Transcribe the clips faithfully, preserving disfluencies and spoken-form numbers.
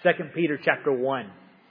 Second Peter chapter one.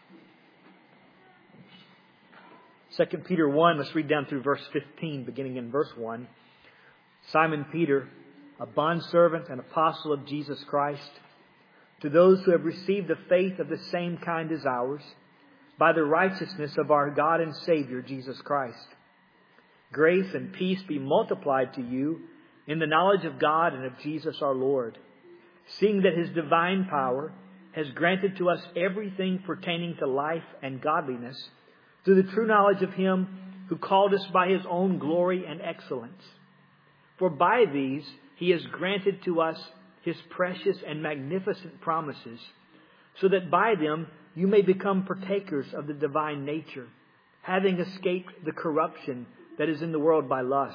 Second Peter one, let's read down through verse fifteen, beginning in verse one. Simon Peter, a bondservant and apostle of Jesus Christ, to those who have received the faith of the same kind as ours, by the righteousness of our God and Savior Jesus Christ. Grace and peace be multiplied to you in the knowledge of God and of Jesus our Lord, seeing that His divine power has granted to us everything pertaining to life and godliness through the true knowledge of Him who called us by His own glory and excellence. For by these He has granted to us His precious and magnificent promises, so that by them you may become partakers of the divine nature, having escaped the corruption that is in the world by lust.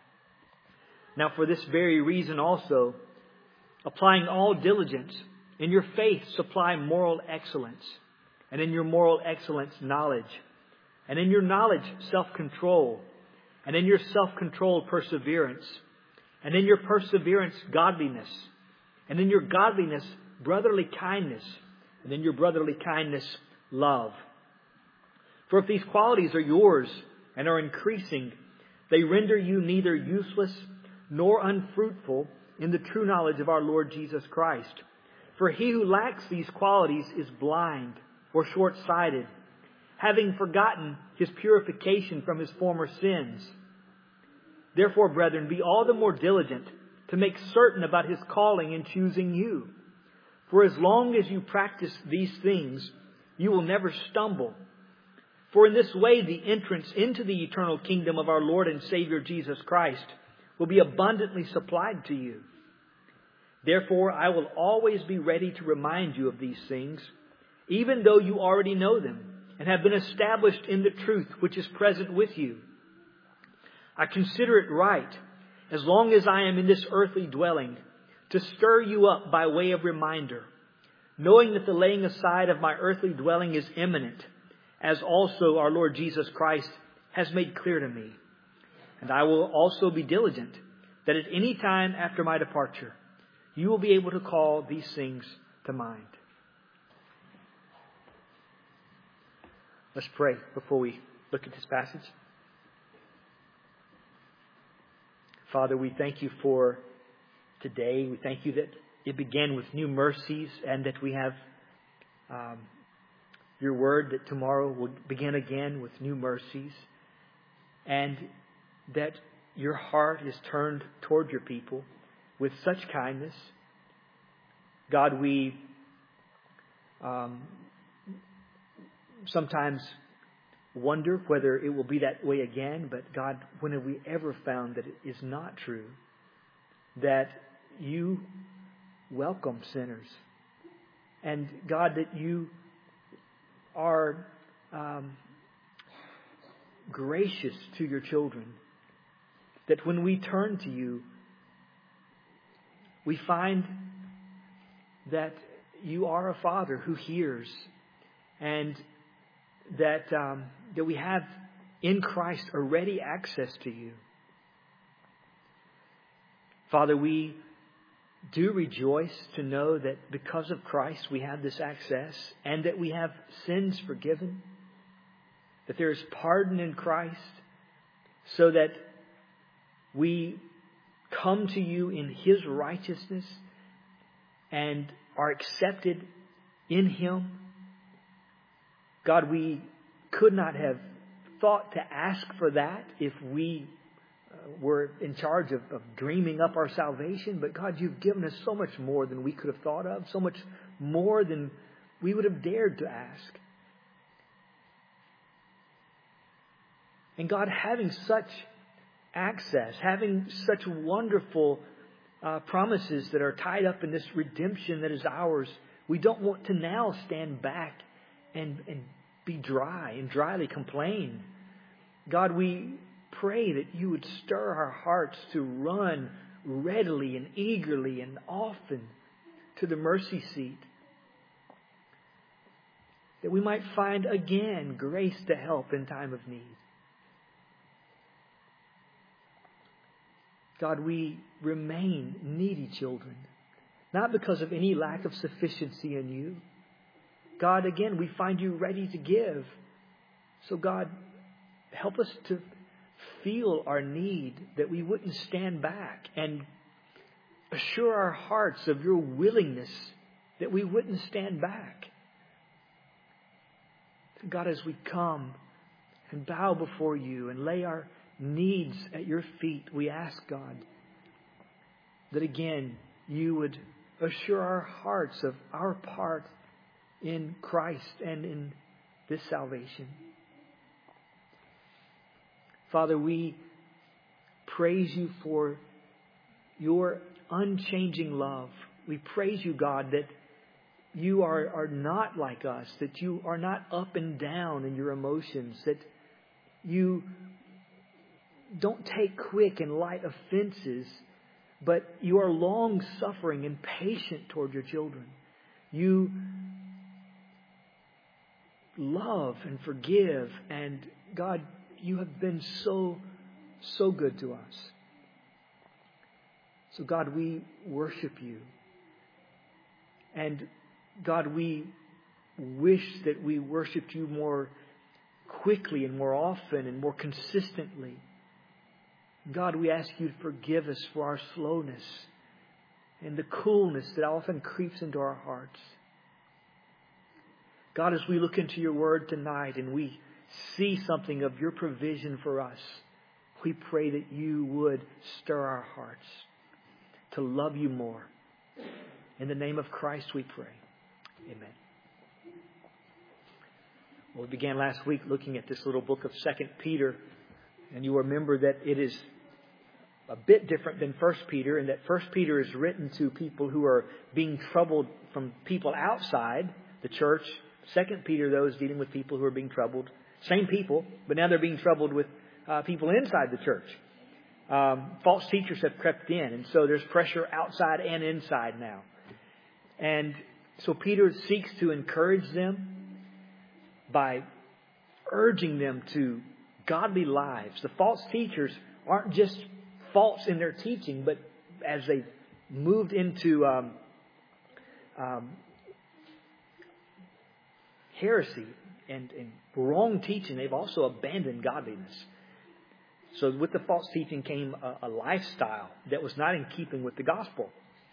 Now for this very reason also, applying all diligence, in your faith supply moral excellence, and in your moral excellence knowledge, and in your knowledge self-control, and in your self-control perseverance, and in your perseverance godliness, and in your godliness brotherly kindness, and in your brotherly kindness love. For if these qualities are yours and are increasing, they render you neither useless nor unfruitful in the true knowledge of our Lord Jesus Christ. For he who lacks these qualities is blind or short-sighted, having forgotten his purification from his former sins. Therefore, brethren, be all the more diligent to make certain about His calling in choosing you. For as long as you practice these things, you will never stumble. For in this way, the entrance into the eternal kingdom of our Lord and Savior Jesus Christ will be abundantly supplied to you. Therefore, I will always be ready to remind you of these things, even though you already know them and have been established in the truth which is present with you. I consider it right, as long as I am in this earthly dwelling, to stir you up by way of reminder, knowing that the laying aside of my earthly dwelling is imminent, as also our Lord Jesus Christ has made clear to me. And I will also be diligent, that at any time after my departure, you will be able to call these things to mind. Let's pray before we look at this passage. Father, we thank you for today. We thank you that it began with new mercies and that we have um, your word that tomorrow will begin again with new mercies, and that your heart is turned toward your people with such kindness. God, we um, sometimes wonder whether it will be that way again, but God, when have we ever found that it is not true? That you welcome sinners. And God, that you are um, gracious to your children. That when we turn to you, we find that you are a Father who hears, and that um, that we have in Christ a ready access to you. Father, we do rejoice to know that because of Christ we have this access, and that we have sins forgiven, that there is pardon in Christ, so that we come to you in His righteousness and are accepted in Him. God, we could not have thought to ask for that if we uh, were in charge of, of dreaming up our salvation. But God, you've given us so much more than we could have thought of, so much more than we would have dared to ask. And God, having such access, having such wonderful uh, promises that are tied up in this redemption that is ours, we don't want to now stand back and, and be dry and dryly complain. God, we pray that you would stir our hearts to run readily and eagerly and often to the mercy seat, that we might find again grace to help in time of need. God, we remain needy children, not because of any lack of sufficiency in you, God, again, we find you ready to give. So God, help us to feel our need, that we wouldn't stand back, and assure our hearts of your willingness, that we wouldn't stand back. God, as we come and bow before you and lay our needs at your feet, we ask, God, that again, you would assure our hearts of our part in Christ and in this salvation. Father, we praise you for your unchanging love. We praise you, God, that you are, are not like us, that you are not up and down in your emotions, that you don't take quick and light offenses, but you are long-suffering and patient toward your children. You love and forgive, and God, you have been so, so good to us. So God, we worship you. And God, we wish that we worshiped you more quickly and more often and more consistently. God, we ask you to forgive us for our slowness and the coolness that often creeps into our hearts. God, as we look into your word tonight and we see something of your provision for us, we pray that you would stir our hearts to love you more. In the name of Christ we pray. Amen. Well, we began last week looking at this little book of Second Peter, and you remember that it is a bit different than First Peter, in that First Peter is written to people who are being troubled from people outside the church. Second Peter, though, is dealing with people who are being troubled. Same people, but now they're being troubled with uh, people inside the church. Um, false teachers have crept in, and so there's pressure outside and inside now. And so Peter seeks to encourage them by urging them to godly lives. The false teachers aren't just false in their teaching, but as they've moved into um, um, heresy and, and wrong teaching, they've also abandoned godliness. So with the false teaching came a, a lifestyle that was not in keeping with the gospel.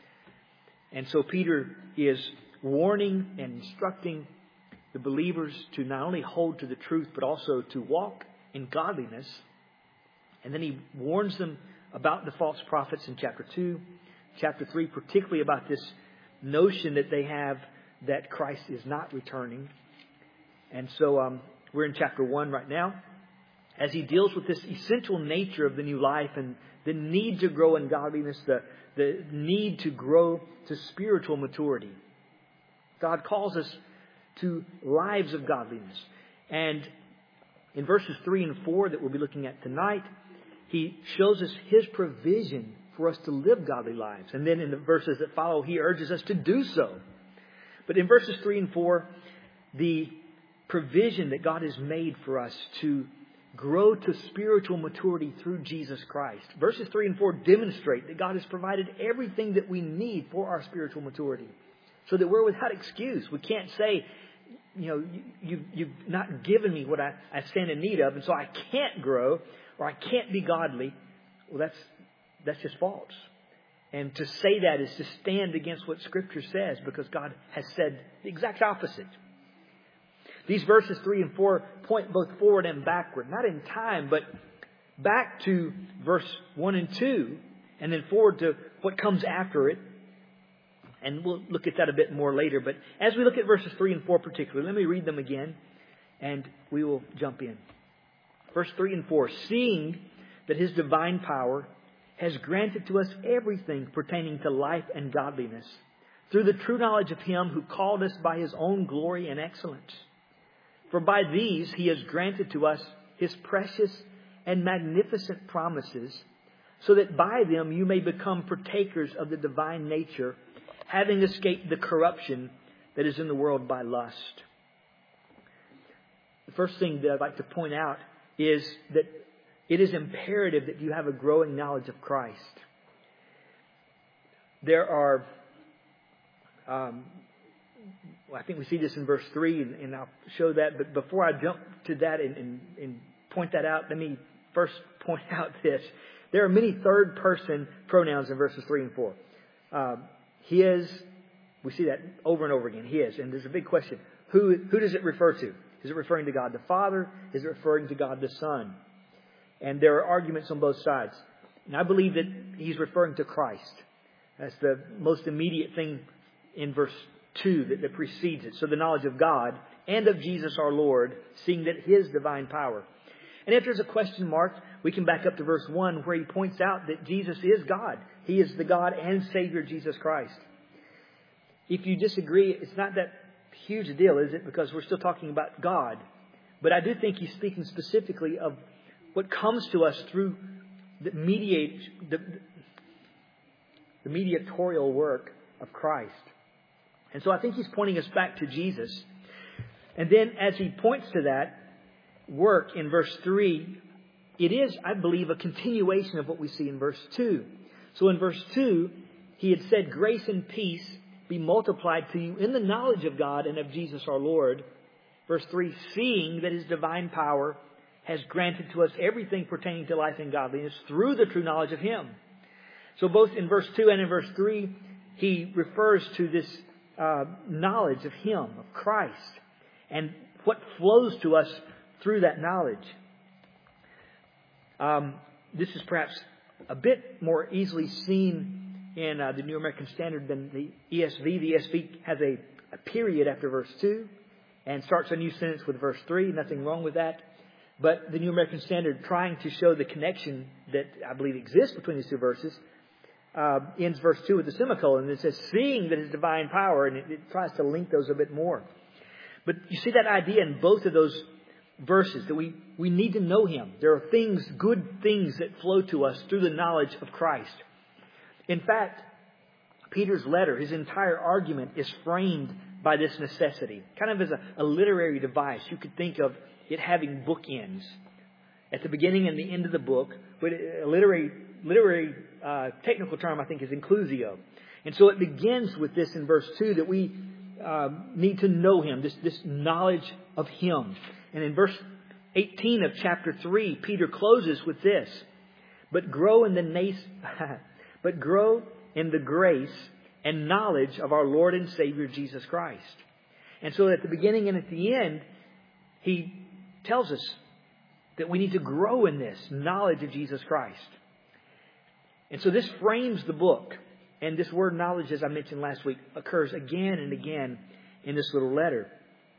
And so Peter is warning and instructing the believers to not only hold to the truth, but also to walk in godliness. And then he warns them about the false prophets in chapter two, chapter three, particularly about this notion that they have that Christ is not returning. And so um, we're in chapter one right now, as he deals with this essential nature of the new life and the need to grow in godliness, the, the need to grow to spiritual maturity. God calls us to lives of godliness. And in verses three and four that we'll be looking at tonight, he shows us his provision for us to live godly lives. And then in the verses that follow, he urges us to do so. But in verses three and four, the provision that God has made for us to grow to spiritual maturity through Jesus Christ. Verses three and four demonstrate that God has provided everything that we need for our spiritual maturity, so that we're without excuse. We can't say, you know, you, you, you've not given me what I, I stand in need of, and so I can't grow or I can't be godly. Well, that's that's just false. And to say that is to stand against what Scripture says, because God has said the exact opposite. These verses three and four point both forward and backward, not in time, but back to verse one and two, and then forward to what comes after it. And we'll look at that a bit more later. But as we look at verses three and four particularly, let me read them again, and we will jump in. Verse three and four, seeing that his divine power has granted to us everything pertaining to life and godliness, through the true knowledge of him who called us by his own glory and excellence. For by these he has granted to us his precious and magnificent promises, so that by them you may become partakers of the divine nature, having escaped the corruption that is in the world by lust. The first thing that I'd like to point out is that it is imperative that you have a growing knowledge of Christ. There are um, I think we see this in verse three, and, and I'll show that. But before I jump to that and, and, and point that out, let me first point out this. There are many third-person pronouns in verses three and four. Uh, his, we see that over and over again, his. And there's a big question. Who, who does it refer to? Is it referring to God the Father? Is it referring to God the Son? And there are arguments on both sides. And I believe that he's referring to Christ. That's the most immediate thing in verse two that, that precedes it. So the knowledge of God and of Jesus our Lord, seeing that His divine power. And if there's a question mark, we can back up to verse one where he points out that Jesus is God. He is the God and Savior Jesus Christ. If you disagree, it's not that huge a deal, is it? Because we're still talking about God. But I do think he's speaking specifically of what comes to us through the mediate, the, the mediatorial work of Christ. And so I think he's pointing us back to Jesus. And then as he points to that work in verse three, it is, I believe, a continuation of what we see in verse two. So in verse two, he had said, grace and peace be multiplied to you in the knowledge of God and of Jesus our Lord. Verse three, seeing that His divine power has granted to us everything pertaining to life and godliness through the true knowledge of Him. So both in verse two and in verse three, he refers to this uh, knowledge of Him, of Christ, and what flows to us through that knowledge. Um, this is perhaps a bit more easily seen in uh, the New American Standard than the E S V. The E S V has a, a period after verse two and starts a new sentence with verse three. Nothing wrong with that. But the New American Standard, trying to show the connection that I believe exists between these two verses, uh, ends verse two with a semicolon. And it says, seeing that His divine power, and it, it tries to link those a bit more. But you see that idea in both of those verses, that we, we need to know Him. There are things, good things that flow to us through the knowledge of Christ. In fact, Peter's letter, his entire argument is framed by this necessity. Kind of as a, a literary device. You could think of it having bookends. At the beginning and the end of the book, but a literary, literary uh, technical term I think is inclusio. And so it begins with this in verse two that we uh, need to know Him, this, this knowledge of Him. And in verse eighteen of chapter three, Peter closes with this. But grow in the nas- but grow in the grace and knowledge of our Lord and Savior Jesus Christ. And so at the beginning and at the end, he tells us that we need to grow in this knowledge of Jesus Christ. And so this frames the book. And this word knowledge, as I mentioned last week, occurs again and again in this little letter.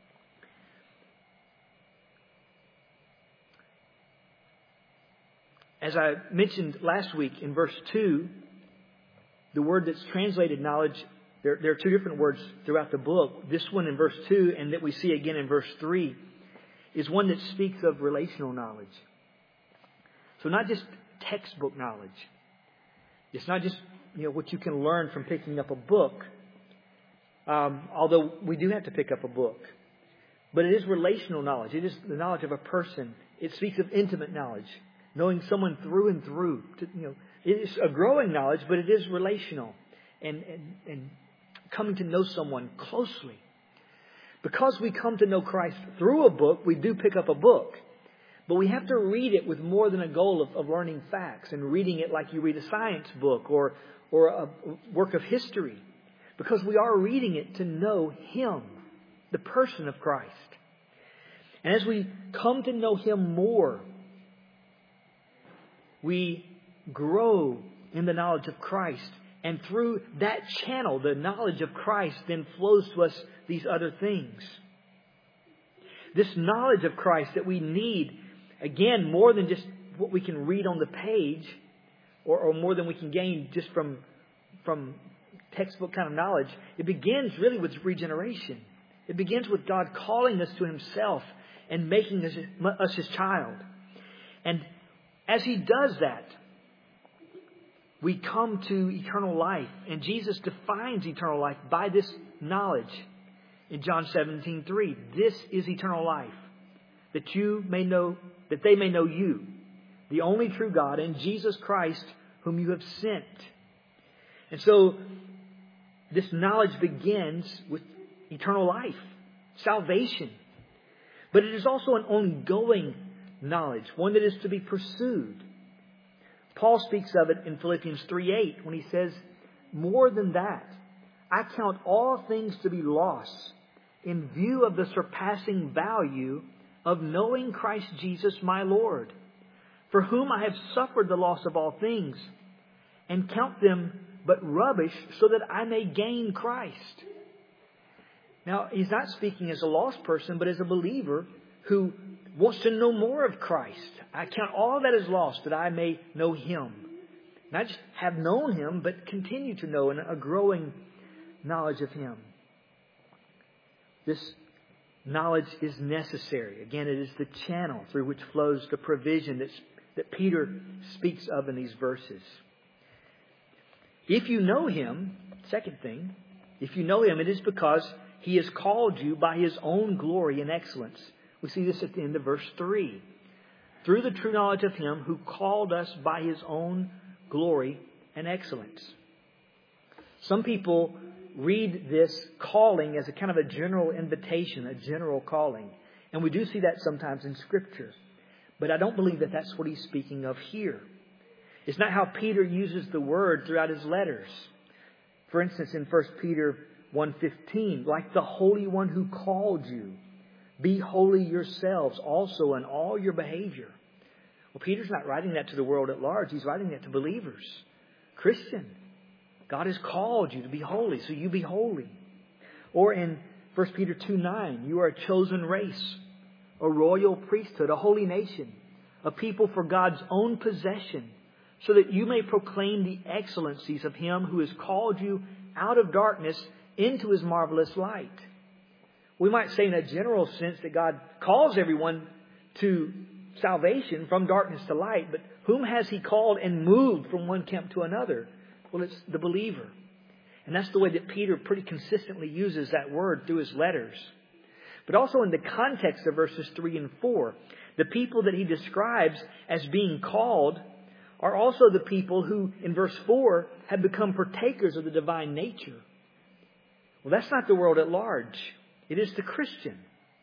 As I mentioned last week in verse two, the word that's translated knowledge, there, there are two different words throughout the book. This one in verse two and that we see again in verse three is one that speaks of relational knowledge. So not just textbook knowledge. It's not just, you know, what you can learn from picking up a book. Um, although we do have to pick up a book. But it is relational knowledge. It is the knowledge of a person. It speaks of intimate knowledge. Knowing someone through and through. To, you know, it is a growing knowledge, but it is relational. And, and, and coming to know someone closely. Because we come to know Christ through a book, we do pick up a book. But we have to read it with more than a goal of, of learning facts and reading it like you read a science book or, or a work of history. Because we are reading it to know Him, the person of Christ. And as we come to know Him more, we grow in the knowledge of Christ. And through that channel, the knowledge of Christ then flows to us these other things. This knowledge of Christ that we need, again, more than just what we can read on the page or, or more than we can gain just from, from textbook kind of knowledge. It begins really with regeneration. It begins with God calling us to Himself and making us, us His child. And as He does that, we come to eternal life. And Jesus defines eternal life by this knowledge in John seventeen three. This is eternal life, that you may know, that they may know you, the only true God, and Jesus Christ, whom you have sent. And so this knowledge begins with eternal life, salvation. But it is also an ongoing knowledge, one that is to be pursued. Paul speaks of it in Philippians three eight when he says, more than that, I count all things to be loss in view of the surpassing value of knowing Christ Jesus my Lord, for whom I have suffered the loss of all things, and count them but rubbish so that I may gain Christ. Now, he's not speaking as a lost person, but as a believer who wants to know more of Christ. I count all that as lost that I may know Him. Not just have known Him, but continue to know in a growing knowledge of Him. This knowledge is necessary. Again, it is the channel through which flows the provision that's, that Peter speaks of in these verses. If you know Him, second thing, if you know Him, it is because He has called you by His own glory and excellence. We see this at the end of verse three. Through the true knowledge of Him who called us by His own glory and excellence. Some people read this calling as a kind of a general invitation, a general calling. And we do see that sometimes in Scripture. But I don't believe that that's what he's speaking of here. It's not how Peter uses the word throughout his letters. For instance, in First Peter one fifteen, like the Holy One who called you, be holy yourselves also in all your behavior. Well, Peter's not writing that to the world at large. He's writing that to believers. Christian, God has called you to be holy, so you be holy. Or in First Peter two nine, you are a chosen race, a royal priesthood, a holy nation, a people for God's own possession, so that you may proclaim the excellencies of Him who has called you out of darkness into His marvelous light. We might say in a general sense that God calls everyone to salvation from darkness to light, but whom has He called and moved from one camp to another? Well, it's the believer. And that's the way that Peter pretty consistently uses that word through his letters. But also in the context of verses three and four, the people that he describes as being called are also the people who, in verse four, have become partakers of the divine nature. Well, that's not the world at large. It is the Christian.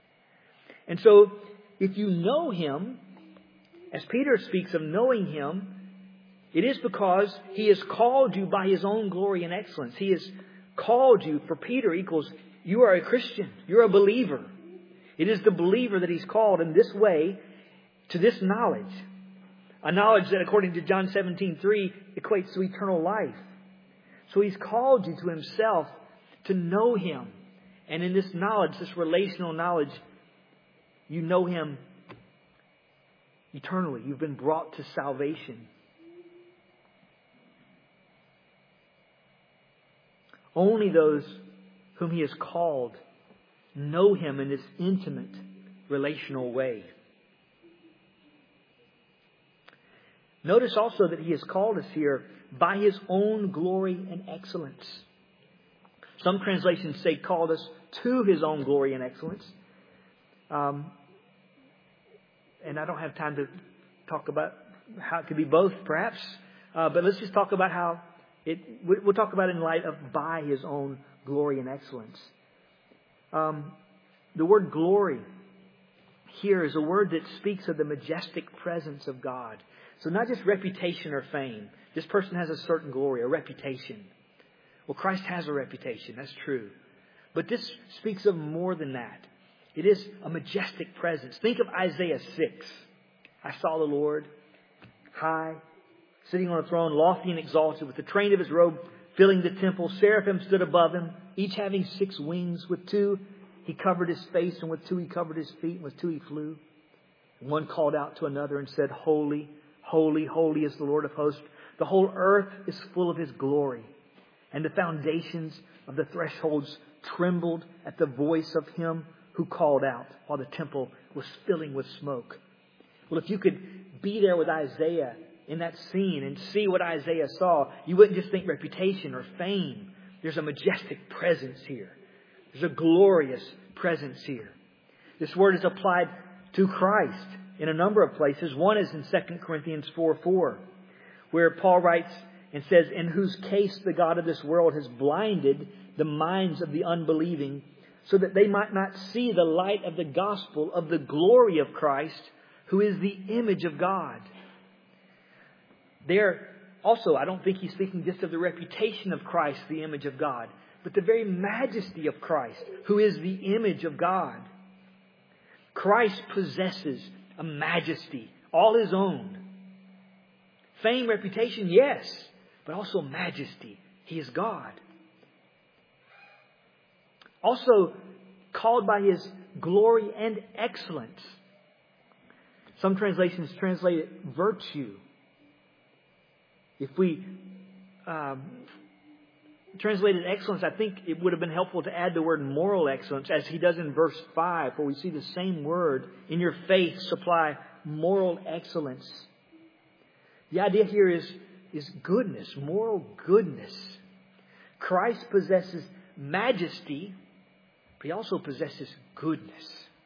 And so, if you know Him, as Peter speaks of knowing Him, it is because He has called you by His own glory and excellence. He has called you, for Peter equals, you are a Christian. You're a believer. It is the believer that He's called in this way to this knowledge. A knowledge that, according to John seventeen three, equates to eternal life. So He's called you to Himself to know Him. And in this knowledge, this relational knowledge, you know Him eternally. You've been brought to salvation. Only those whom He has called know Him in this intimate, relational way. Notice also that He has called us here by His own glory and excellence. Some translations say called us to His own glory and excellence. Um, and I don't have time to talk about how it could be both, perhaps. Uh, but let's just talk about how it, we'll talk about it in light of by His own glory and excellence. Um, the word glory here is a word that speaks of the majestic presence of God. So not just reputation or fame. This person has a certain glory, a reputation. Well, Christ has a reputation. That's true. But this speaks of more than that. It is a majestic presence. Think of Isaiah six. I saw the Lord high, sitting on a throne, lofty and exalted, with the train of His robe filling the temple. Seraphim stood above Him, each having six wings. With two He covered His face, and with two He covered His feet, and with two He flew. And one called out to another and said, Holy, holy, holy is the Lord of hosts. The whole earth is full of His glory. And the foundations of the thresholds trembled at the voice of Him who called out, while the temple was filling with smoke. Well, if you could be there with Isaiah in that scene and see what Isaiah saw, you wouldn't just think reputation or fame. There's a majestic presence here. There's a glorious presence here. This word is applied to Christ in a number of places. One is in Second Corinthians four four, where Paul writes and says, in whose case the God of this world has blinded the minds of the unbelieving, so that they might not see the light of the gospel of the glory of Christ, who is the image of God. There also, I don't think he's speaking just of the reputation of Christ, the image of God, but the very majesty of Christ, who is the image of God. Christ possesses a majesty, all His own. Fame, reputation, yes, but also majesty. He is God. Also called by His glory and excellence. Some translations translate it virtue. If we um, translated excellence, I think it would have been helpful to add the word moral excellence, as he does in verse five, where we see the same word. In your faith, supply moral excellence. The idea here is, is goodness, moral goodness. Christ possesses majesty, but He also possesses goodness.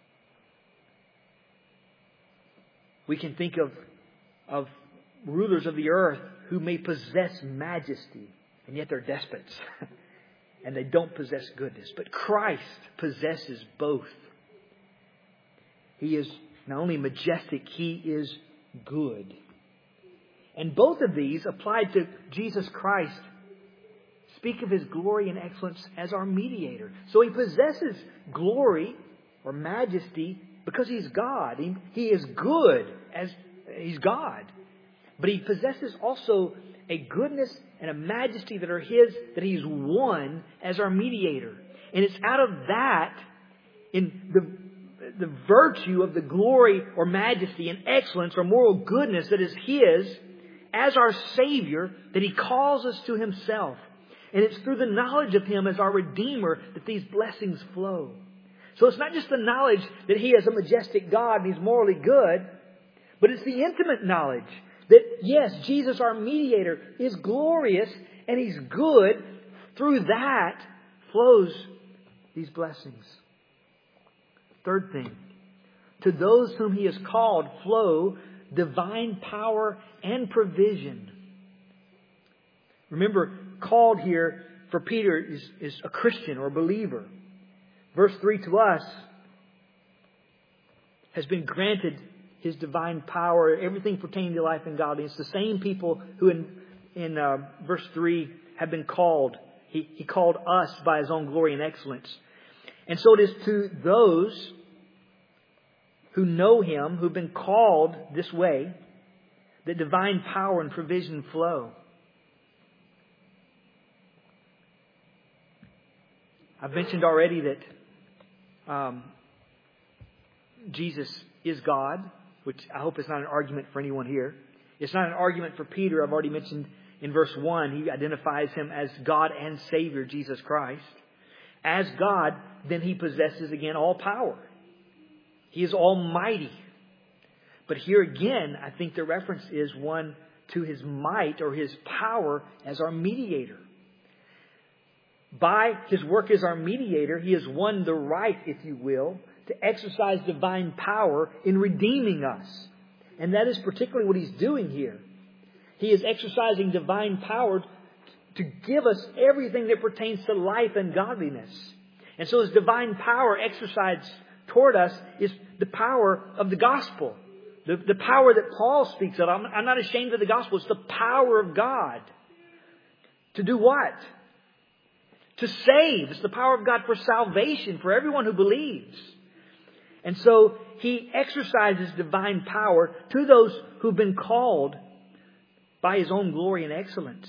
We can think of, of rulers of the earth who may possess majesty, and yet they're despots. And they don't possess goodness. But Christ possesses both. He is not only majestic, He is good. And both of these, applied to Jesus Christ, speak of His glory and excellence as our mediator. So He possesses glory or majesty because He's God. He, he is good as He's God. But He possesses also a goodness and a majesty that are His, that He's won as our mediator. And it's out of that, in the, the virtue of the glory or majesty and excellence or moral goodness that is His as our Savior, that He calls us to Himself. And it's through the knowledge of Him as our Redeemer that these blessings flow. So it's not just the knowledge that He is a majestic God and He's morally good, but it's the intimate knowledge that, yes, Jesus, our mediator, is glorious and He's good. Through that flows these blessings. Third thing, to those whom He has called flow divine power and provision. Remember, called here for Peter is, is a Christian or a believer. Verse three to us has been granted His divine power, everything pertaining to life and godliness. The same people who in, in uh, verse three have been called. He, he called us by His own glory and excellence. And so it is to those who know Him, who've been called this way, that divine power and provision flow. I've mentioned already that um, Jesus is God, which I hope is not an argument for anyone here. It's not an argument for Peter. I've already mentioned in verse one, he identifies Him as God and Savior, Jesus Christ. As God, then He possesses again all power. He is almighty. But here again, I think the reference is one to His might or His power as our mediator. By His work as our mediator, He has won the right, if you will, to exercise divine power in redeeming us. And that is particularly what He's doing here. He is exercising divine power to give us everything that pertains to life and godliness. And so His divine power exercised toward us is the power of the gospel. The, the power that Paul speaks of. I'm, I'm not ashamed of the gospel. It's the power of God. To do what? To save. It's the power of God for salvation for everyone who believes. And so He exercises divine power to those who've been called by His own glory and excellence.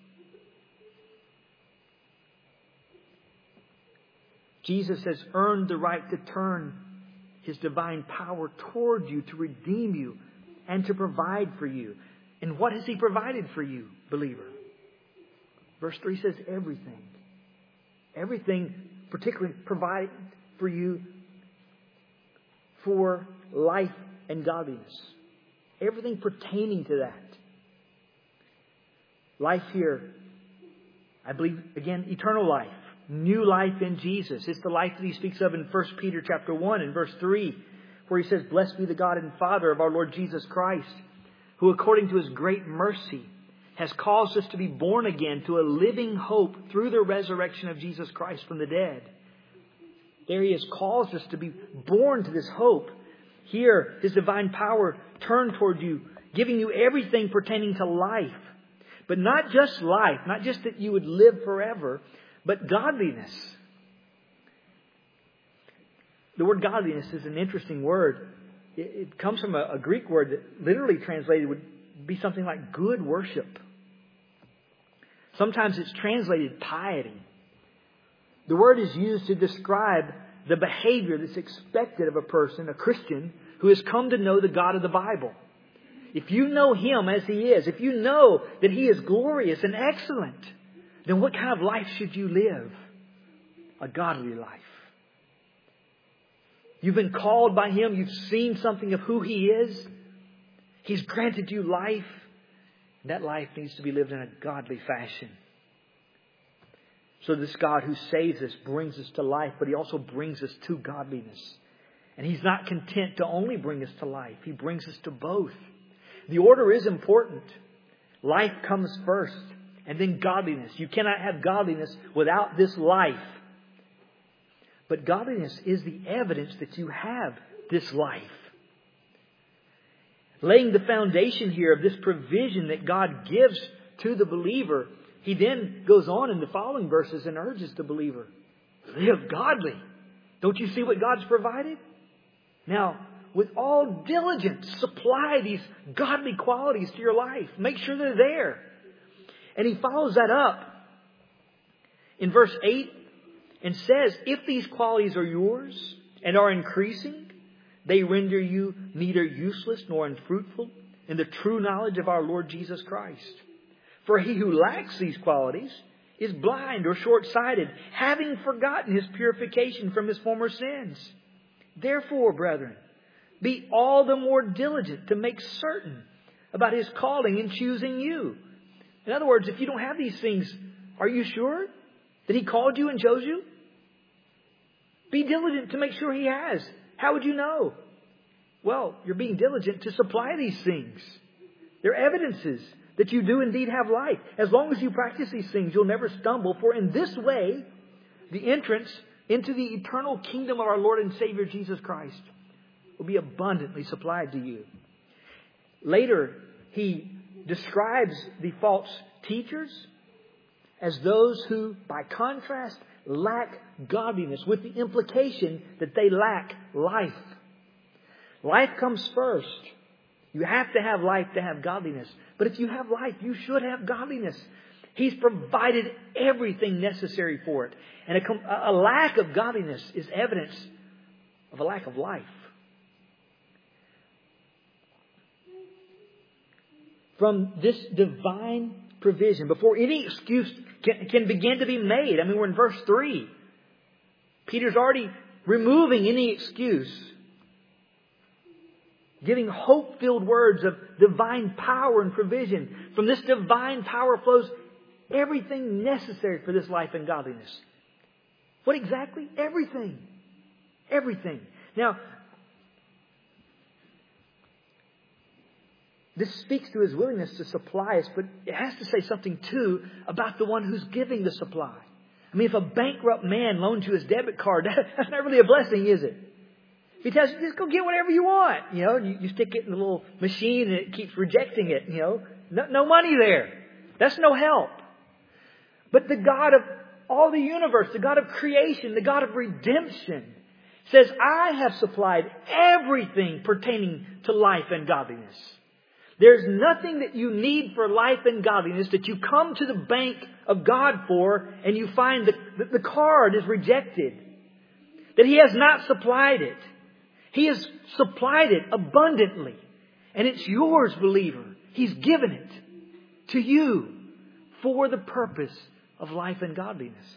Jesus has earned the right to turn His divine power toward you, to redeem you, and to provide for you. And what has He provided for you, believer? Verse three says everything. Everything particularly provided for you for life and godliness. Everything pertaining to that. Life here, I believe, again, eternal life. New life in Jesus. It's the life that He speaks of in First Peter chapter one and verse three, where He says, "Blessed be the God and Father of our Lord Jesus Christ, who according to His great mercy has caused us to be born again to a living hope through the resurrection of Jesus Christ from the dead." There He has caused us to be born to this hope. Here, His divine power turned toward you, giving you everything pertaining to life. But not just life, not just that you would live forever, but godliness. The word godliness is an interesting word. It, it comes from a, a Greek word that literally translated would be something like good worship. Sometimes it's translated piety. The word is used to describe the behavior that's expected of a person, a Christian, who has come to know the God of the Bible. If you know Him as He is, if you know that He is glorious and excellent, then what kind of life should you live? A godly life. You've been called by Him. You've seen something of who He is. He's granted you life. And that life needs to be lived in a godly fashion. So this God who saves us brings us to life, but He also brings us to godliness. And He's not content to only bring us to life. He brings us to both. The order is important. Life comes first, and then godliness. You cannot have godliness without this life. But godliness is the evidence that you have this life. Laying the foundation here of this provision that God gives to the believer, He then goes on in the following verses and urges the believer, live godly. Don't you see what God's provided? Now, with all diligence, supply these godly qualities to your life. Make sure they're there. And He follows that up in verse eight and says, if these qualities are yours and are increasing, they render you neither useless nor unfruitful in the true knowledge of our Lord Jesus Christ. For he who lacks these qualities is blind or short-sighted, having forgotten his purification from his former sins. Therefore, brethren, be all the more diligent to make certain about His calling and choosing you. In other words, if you don't have these things, are you sure that He called you and chose you? Be diligent to make sure He has. How would you know? Well, you're being diligent to supply these things. They're evidences that you do indeed have life. As long as you practice these things, you'll never stumble. For in this way, the entrance into the eternal kingdom of our Lord and Savior Jesus Christ will be abundantly supplied to you. Later, he describes the false teachers as those who, by contrast, lack godliness, with the implication that they lack life. Life comes first. You have to have life to have godliness. But if you have life, you should have godliness. He's provided everything necessary for it. And a, a lack of godliness is evidence of a lack of life. From this divine provision, before any excuse can, can begin to be made. I mean, we're in verse three. Peter's already removing any excuse, giving hope-filled words of divine power and provision. From this divine power flows everything necessary for this life and godliness. What exactly? Everything. Everything. Now, this speaks to His willingness to supply us, but it has to say something too about the one who's giving the supply. I mean, if a bankrupt man loans you his debit card, that's not really a blessing, is it? He tells you, just go get whatever you want. You know, you, you stick it in the little machine and it keeps rejecting it, you know. No, no money there. That's no help. But the God of all the universe, the God of creation, the God of redemption, says, I have supplied everything pertaining to life and godliness. There's nothing that you need for life and godliness that you come to the bank of God for and you find that the card is rejected. That He has not supplied it. He has supplied it abundantly. And it's yours, believer. He's given it to you for the purpose of life and godliness.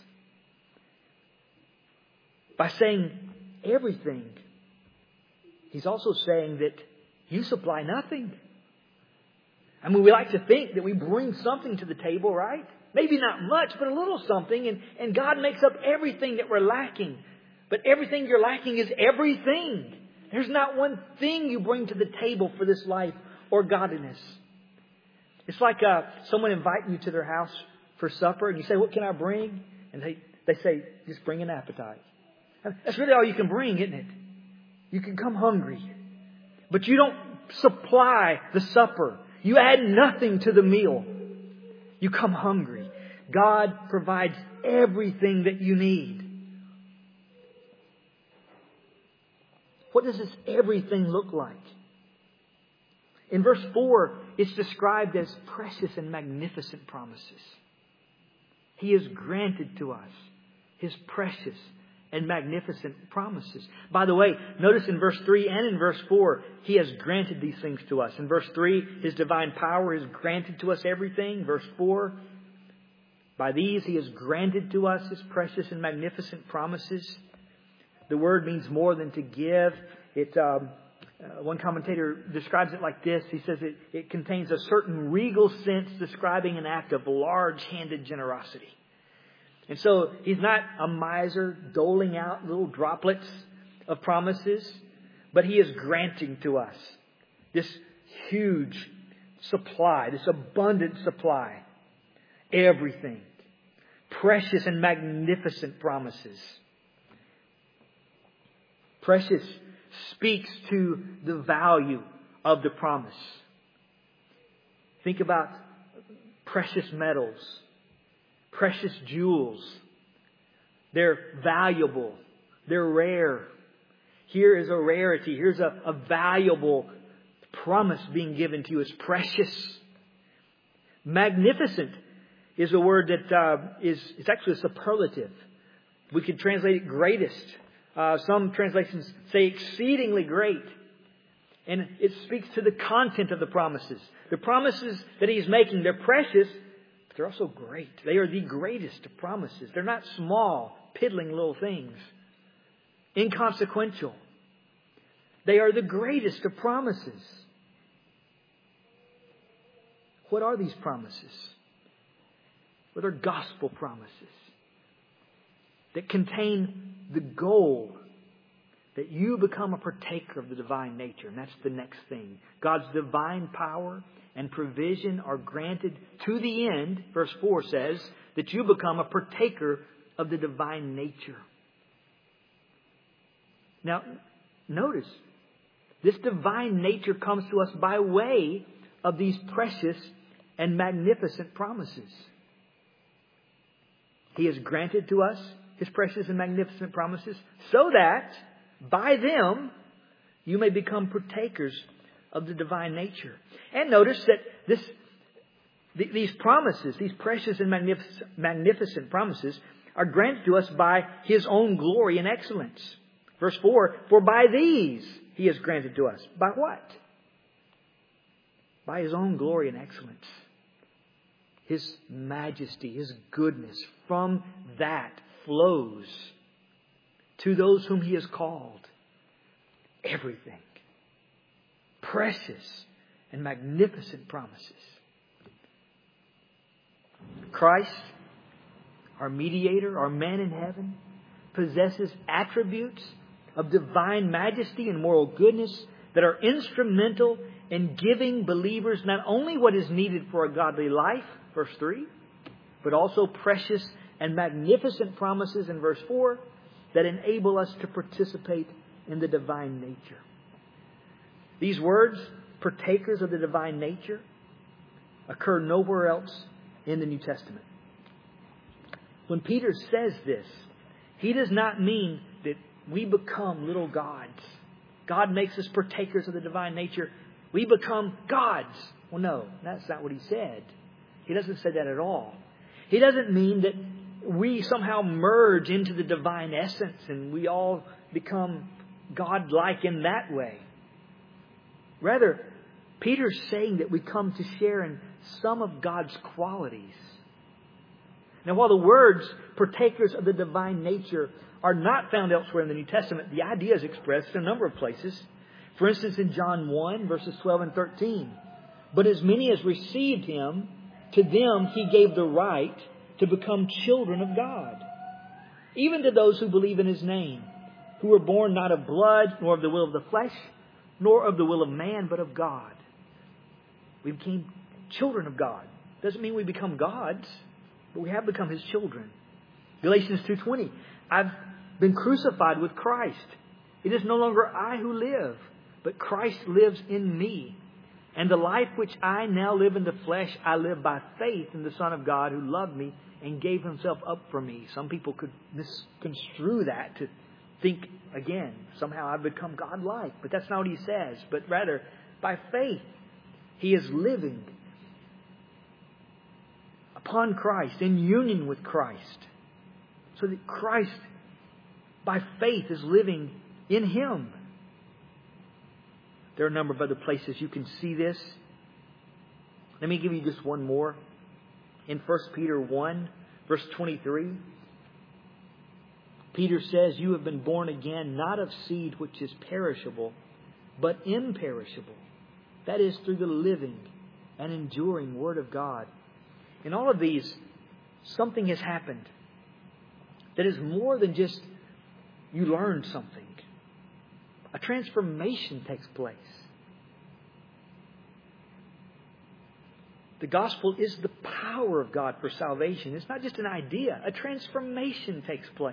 By saying everything, He's also saying that you supply nothing. I mean, we like to think that we bring something to the table, right? Maybe not much, but a little something. And, and God makes up everything that we're lacking. But everything you're lacking is everything. There's not one thing you bring to the table for this life or godliness. It's like uh, someone inviting you to their house for supper. And you say, what can I bring? And they, they say, just bring an appetite. That's really all you can bring, isn't it? You can come hungry. But you don't supply the supper. You add nothing to the meal. You come hungry. God provides everything that you need. What does this everything look like? In verse four, it's described as precious and magnificent promises. He has granted to us His precious and magnificent promises. By the way, notice in verse three and in verse four, He has granted these things to us. In verse three, His divine power has granted to us everything. Verse four, by these He has granted to us His precious and magnificent promises. The word means more than to give. It, um, uh, one commentator describes it like this. He says it, it contains a certain regal sense describing an act of large-handed generosity. And so He's not a miser doling out little droplets of promises, but He is granting to us this huge supply, this abundant supply. Everything. Precious and magnificent promises. Precious speaks to the value of the promise. Think about precious metals, precious jewels. They're valuable. They're rare. Here is a rarity. Here's a, a valuable promise being given to you. It's precious. Magnificent is a word that uh, is it's actually a superlative. We could translate it greatest. Uh, some translations say exceedingly great. And it speaks to the content of the promises. The promises that He's making, they're precious, but they're also great. They are the greatest of promises. They're not small, piddling little things. Inconsequential. They are the greatest of promises. What are these promises? Well, they're gospel promises that contain the goal that you become a partaker of the divine nature. And that's the next thing. God's divine power and provision are granted to the end, verse four says, that you become a partaker of the divine nature. Now, notice, this divine nature comes to us by way of these precious and magnificent promises. He has granted to us His precious and magnificent promises so that by them you may become partakers of the divine nature. And notice that this, th- these promises, these precious and magnificent, magnificent promises are granted to us by His own glory and excellence. Verse four, for by these He has granted to us. By what? By His own glory and excellence. His majesty, His goodness. From that flows to those whom He has called everything. Precious and magnificent promises. Christ, our mediator, our man in heaven, possesses attributes of divine majesty and moral goodness that are instrumental in giving believers not only what is needed for a godly life, verse three, but also precious and magnificent promises in verse four that enable us to participate in the divine nature. These words, partakers of the divine nature, occur nowhere else in the New Testament. When Peter says this, he does not mean that we become little gods. God makes us partakers of the divine nature. We become gods. Well, no, that's not what he said. He doesn't say that at all. He doesn't mean that we somehow merge into the divine essence and we all become God-like in that way. Rather, Peter's saying that we come to share in some of God's qualities. Now, while the words partakers of the divine nature are not found elsewhere in the New Testament, the idea is expressed in a number of places. For instance, in John one, verses twelve and thirteen. But as many as received Him, to them He gave the right to become children of God, even to those who believe in His name, who were born not of blood, nor of the will of the flesh, nor of the will of man, but of God. We became children of God. Doesn't mean we become gods, but we have become His children. Galatians two twenty. I've been crucified with Christ. It is no longer I who live, but Christ lives in me. And the life which I now live in the flesh, I live by faith in the Son of God who loved me and gave Himself up for me. Some people could misconstrue that to think, again, somehow I've become God-like. But that's not what He says. But rather, by faith, He is living upon Christ, in union with Christ. So that Christ, by faith, is living in Him. There are a number of other places you can see this. Let me give you just one more. In First Peter one, verse twenty-three, Peter says, "You have been born again, not of seed which is perishable, but imperishable. That is, through the living and enduring Word of God." In all of these, something has happened that is more than just you learned something. A transformation takes place. The gospel is the power of God for salvation. It's not just an idea. A transformation takes place.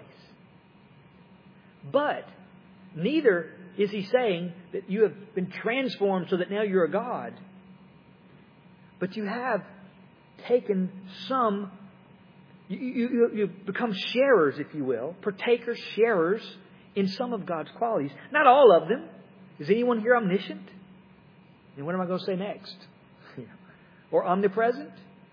But neither is he saying that you have been transformed so that now you're a God. But you have taken some, you, you, you become sharers, if you will, partakers, sharers in some of God's qualities. Not all of them. Is anyone here omniscient? And what am I going to say next? Or omnipresent?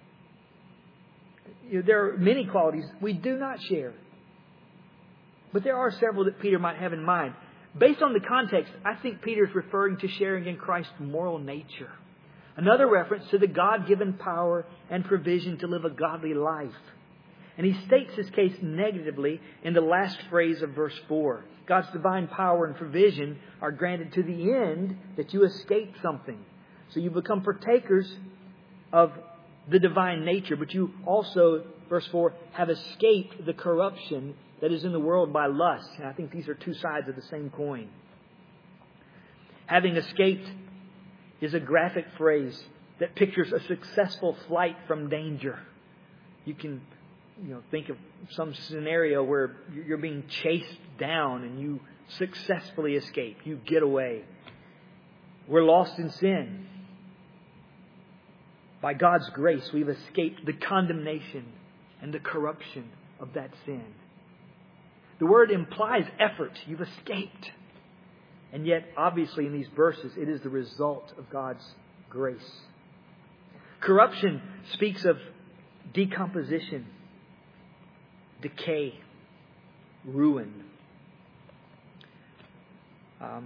You know, there are many qualities we do not share. But there are several that Peter might have in mind. Based on the context, I think Peter is referring to sharing in Christ's moral nature. Another reference to the God-given power and provision to live a godly life. And he states his case negatively in the last phrase of verse four. God's divine power and provision are granted to the end that you escape something. So you become partakers of the divine nature, but you also, verse four, have escaped the corruption that is in the world by lust. And I think these are two sides of the same coin. Having escaped is a graphic phrase that pictures a successful flight from danger. You can, you know, think of some scenario where you're being chased down and you successfully escape. You get away. We're lost in sin. By God's grace, we've escaped the condemnation and the corruption of that sin. The word implies effort. You've escaped. And yet, obviously, in these verses, it is the result of God's grace. Corruption speaks of decomposition, decay, ruin. Um,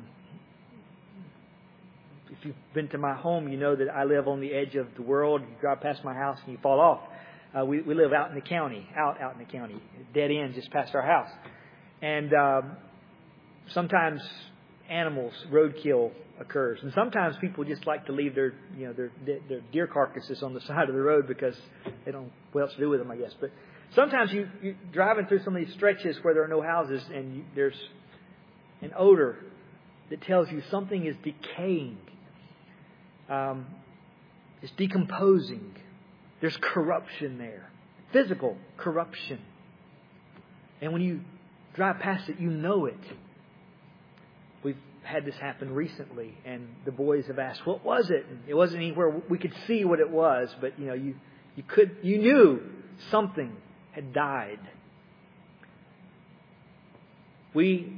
if you've been to my home, you know that I live on the edge of the world. You drive past my house and you fall off. Uh, we, we live out in the county, out, out in the county, dead end just past our house. And um, sometimes animals, roadkill occurs. And sometimes people just like to leave their, you know, their, their deer carcasses on the side of the road because they don't know what else to do with them, I guess. But sometimes you, you're driving through some of these stretches where there are no houses and you, there's an odor that tells you something is decaying. Um, it's decomposing. There's corruption there. Physical corruption. And when you drive past it, you know it. We've had this happen recently, and the boys have asked, "What was it?" And it wasn't anywhere we could see what it was, but you know, you you could you knew something had died. We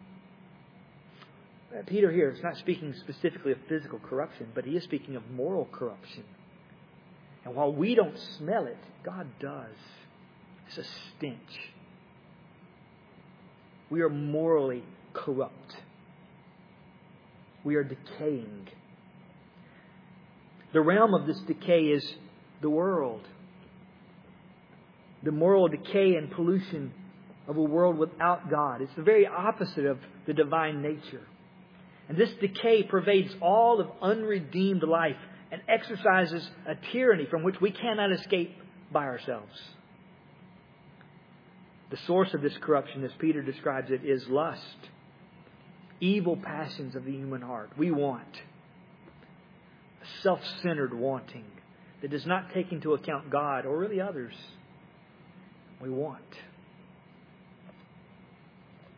Peter here is not speaking specifically of physical corruption, but he is speaking of moral corruption. And while we don't smell it, God does. It's a stench. We are morally corrupt. We are decaying. The realm of this decay is the world. The moral decay and pollution of a world without God. It's the very opposite of the divine nature. And this decay pervades all of unredeemed life and exercises a tyranny from which we cannot escape by ourselves. The source of this corruption, as Peter describes it, is lust. Evil passions of the human heart. We want. A self-centered wanting that does not take into account God or really others. We want.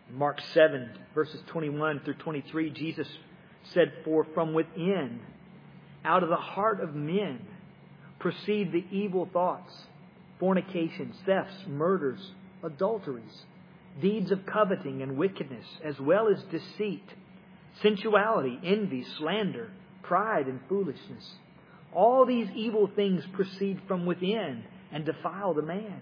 Mark seven, verses twenty-one through twenty-three, Jesus said, "For from within, out of the heart of men, proceed the evil thoughts, fornications, thefts, murders, adulteries, deeds of coveting and wickedness, as well as deceit, sensuality, envy, slander, pride, and foolishness. All these evil things proceed from within and defile the man."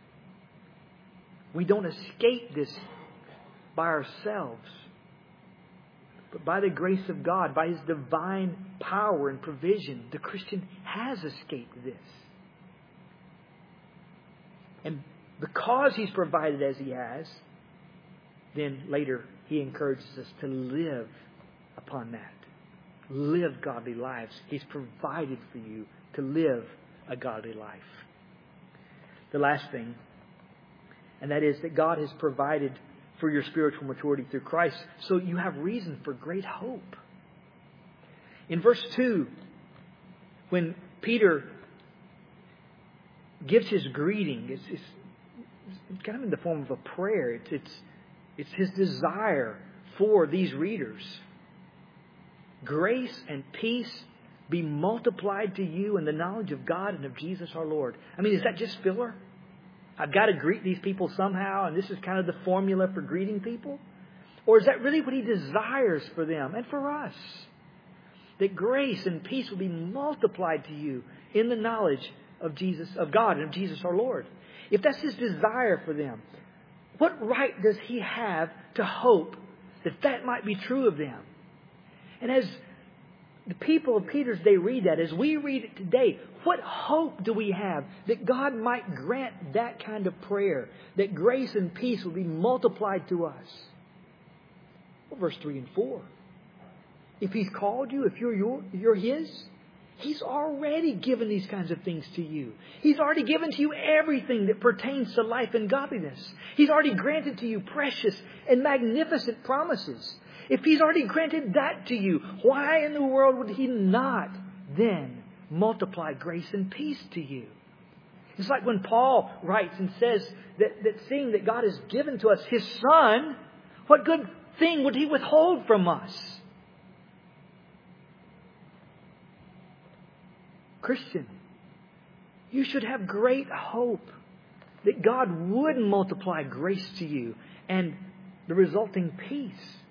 We don't escape this by ourselves, but by the grace of God, by His divine power and provision, the Christian has escaped this. And because He's provided as He has, then later He encourages us to live upon that. Live godly lives. He's provided for you to live a godly life. The last thing, and that is that God has provided for your spiritual maturity through Christ, so you have reason for great hope. In verse two, when Peter gives his greeting, it's, it's, it's kind of in the form of a prayer. It's, it's, it's his desire for these readers. "Grace and peace be multiplied to you in the knowledge of God and of Jesus our Lord." I mean, is that just filler? I've got to greet these people somehow, and this is kind of the formula for greeting people? Or is that really what He desires for them and for us? That grace and peace will be multiplied to you in the knowledge of Jesus, of God and of Jesus our Lord. If that's His desire for them, what right does He have to hope that that might be true of them? And as the people of Peter's day read that, as we read it today, what hope do we have that God might grant that kind of prayer, that grace and peace will be multiplied to us? Well, verse three and four. If He's called you, if you're, your, you're His, He's already given these kinds of things to you. He's already given to you everything that pertains to life and godliness. He's already granted to you precious and magnificent promises. If He's already granted that to you, why in the world would He not then multiply grace and peace to you? It's like when Paul writes and says that, that seeing that God has given to us His Son, what good thing would He withhold from us? Christian, you should have great hope that God would multiply grace to you and the resulting peace,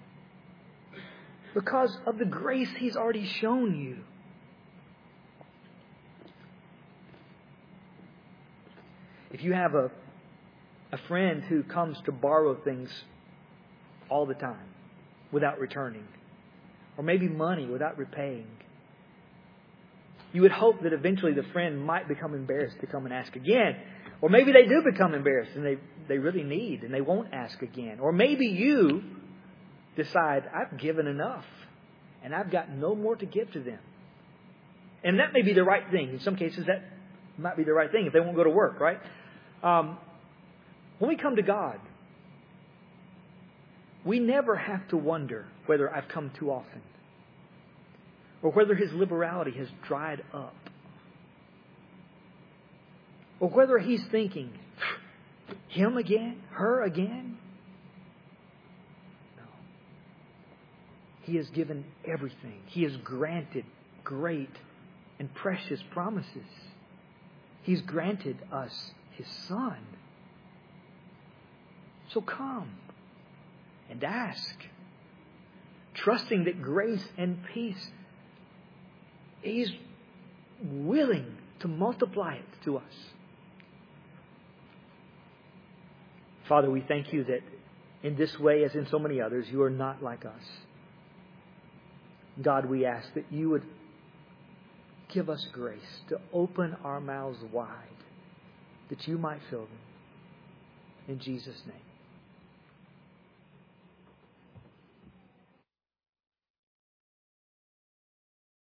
because of the grace He's already shown you. If you have a, a friend who comes to borrow things all the time without returning, or maybe money without repaying, you would hope that eventually the friend might become embarrassed to come and ask again. Or maybe they do become embarrassed and they, they really need and they won't ask again. Or maybe you decide, I've given enough and I've got no more to give to them. And that may be the right thing. In some cases, that might be the right thing if they won't go to work, right? Um, when we come to God, we never have to wonder whether I've come too often or whether His liberality has dried up, or whether He's thinking, him again? Her again? He has given everything. He has granted great and precious promises. He's granted us His Son. So come and ask, trusting that grace and peace, He's willing to multiply it to us. Father, we thank You that in this way, as in so many others, You are not like us. God, we ask that You would give us grace to open our mouths wide, that You might fill them. In Jesus' name.